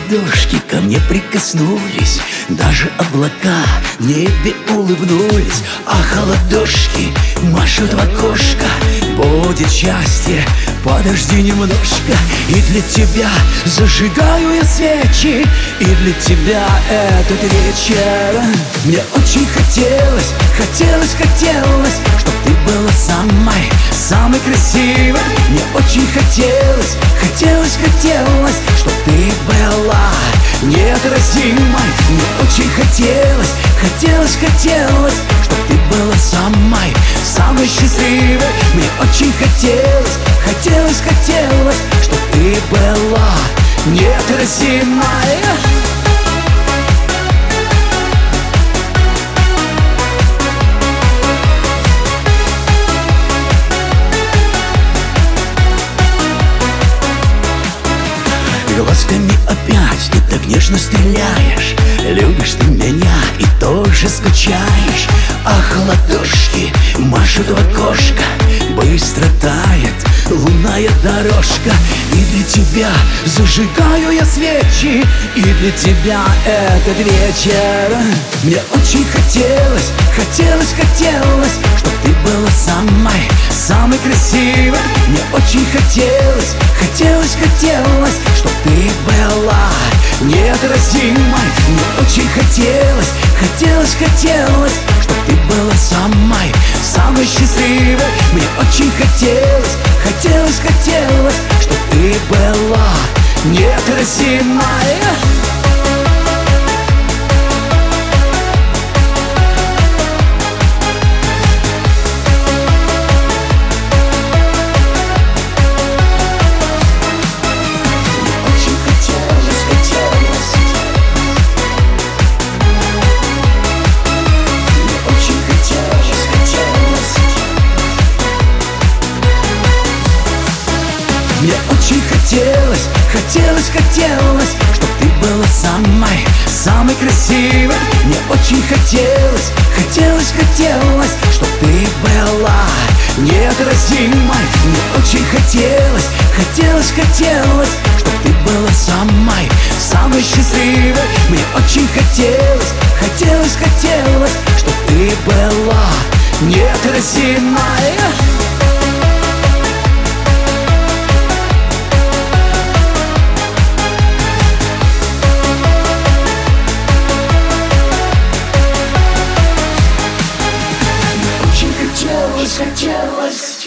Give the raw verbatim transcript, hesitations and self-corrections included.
ладошки ко мне прикоснулись, даже облака в небе улыбнулись. Ах, ладошки машут в окошко, будет счастье, подожди немножко. И для тебя зажигаю я свечи, и для тебя этот вечер. Мне очень хотелось, хотелось, хотелось, чтоб ты была самой, самой красивой. Мне очень хотелось, хотелось, хотелось, чтоб ты была неотразимой. Мне очень хотелось, хотелось, хотелось, чтоб ты была самой, самой счастливой. Мне очень хотелось, хотелось, хотелось, чтоб ты была неотразимой. Глазками опять ты так нежно стреляешь, любишь ты меня и тоже скучаешь. Ах, ладошки машут в окошко, быстро тает лунная дорожка. И для тебя зажигаю я свечи, и для тебя этот вечер. Мне очень хотелось, хотелось, хотелось, чтоб ты была самой, самой красивой. Мне очень хотелось, хотелось, хотелось, чтоб ты была неотразимой. Мне очень хотелось, хотелось, хотелось, чтоб ты была самой, самой счастливой. Мне очень хотелось, хотелось, хотелось, чтоб ты была неотразимой. Мне очень хотелось, хотелось, хотелось, чтоб ты была самой, самой красивой. Мне очень хотелось, хотелось, хотелось, чтоб ты была неотразимой. Мне очень хотелось, хотелось, хотелось, чтоб ты была самой, самой счастливой. Мне очень хотелось, хотелось, хотелось, чтоб ты была неотразимой. Хотелось, хотелось.